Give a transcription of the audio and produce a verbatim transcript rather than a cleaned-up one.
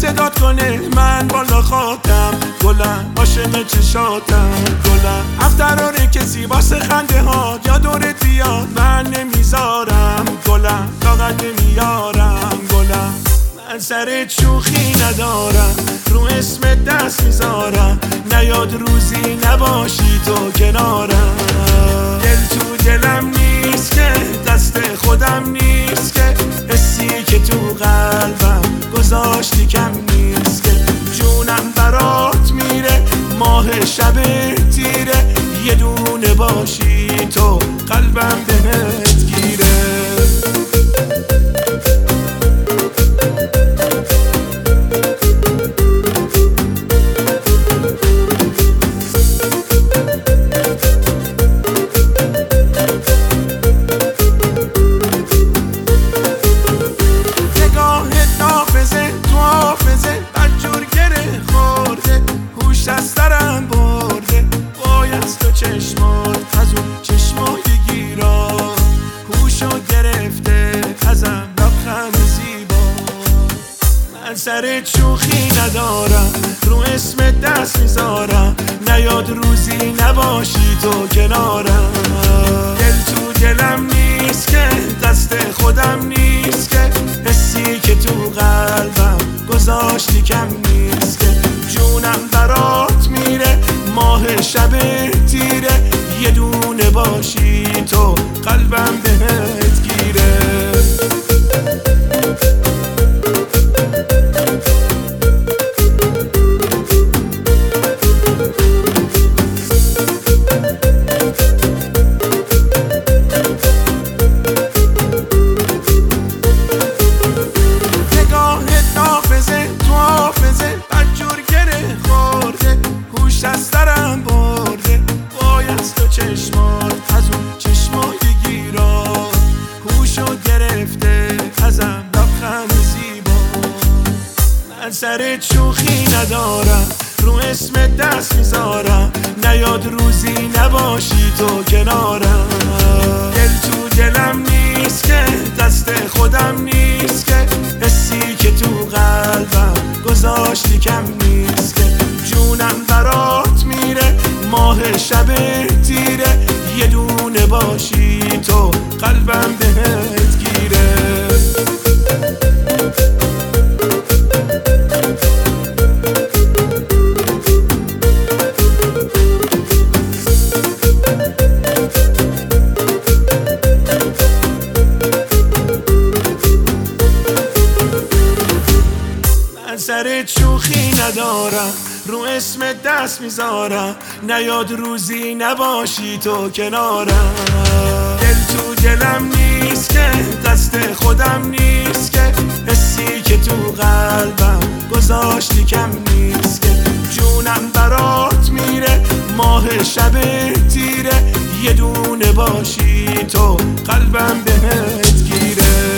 صدات کنه من بالا خاکم، گلم عاشق چشاتم گلم. افتراره کسی واسه خنده ها یا دورت بیاد من نمیذارم گلم، طاقت نمیارم گلم. من سر شوخی ندارم رو اسم دست میذارم، نیاد روزی نباشی تو کنارم. دل تو دلم نیست که دست خودم نیست که، حسی که تو قلبم گذاشتی کم نیست که. جونم برات میره ماه شب تیره، یه دونه باشی تو قلبم بهت گیره. چشمات از اون چشمای گیرا هوشو گرفته ازم لبخند زیبا. من سر شوخی ندارم رو اسم دست میذارم، نیاد روزی نباشی تو کنارم. دل تو دلم نیست که دست خودم نیست که، حسی که تو قلبم گذاشتی کم نیست که. جونم برات میره ماه شب تیره، یه دونه باشی تو قلبم بهت گیره. نگاهت نافذه تو حافظه بدجور گره خورده، هوش از سرم برده بایست و چشمات از اون چشمای گیرا هوشو گرفته ازم لبخند زیبا. من سر شوخی ندارم رو اسم دست میذارم، نیاد روزی نباشی تو کنارم. دل تو دلم نیست که دست خودم نیست که، حسی که تو قلبم گذاشتی کم نیست که. جونم برات میره ماه شب تیره، یه دونه باشی تو قلبم بهت گیره. من سر شوخی ندارم رو اسم دست میذارم، نیاد روزی نباشی تو کنارم. دل تو دلم نیست که دست خودم نیست که، حسی که تو قلبم گذاشتی کم نیست که. جونم برات میره ماه شب تیره، یه دونه باشی تو قلبم بهت گیره.